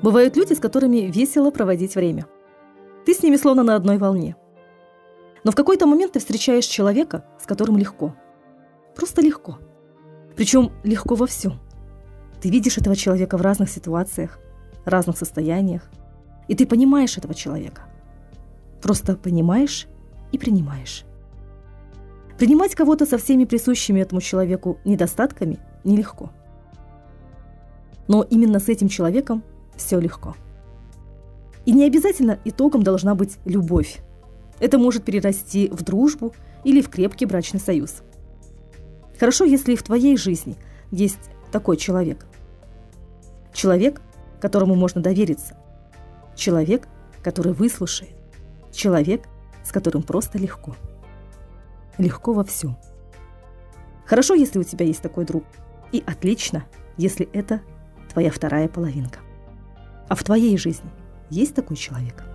Бывают люди, с которыми весело проводить время. Ты с ними словно на одной волне. Но в какой-то момент ты встречаешь человека, с которым легко. Просто легко. Причем легко во всем. Ты видишь этого человека в разных ситуациях, разных состояниях, и ты понимаешь этого человека. Просто понимаешь и принимаешь. Принимать кого-то со всеми присущими этому человеку недостатками нелегко. Но именно с этим человеком все легко. И не обязательно итогом должна быть любовь. Это может перерасти в дружбу или в крепкий брачный союз. Хорошо, если в твоей жизни есть такой человек. Человек, которому можно довериться. Человек, который выслушает. Человек, с которым просто легко. Легко во всем. Хорошо, если у тебя есть такой друг. И отлично, если это твоя вторая половинка. А в твоей жизни есть такой человек?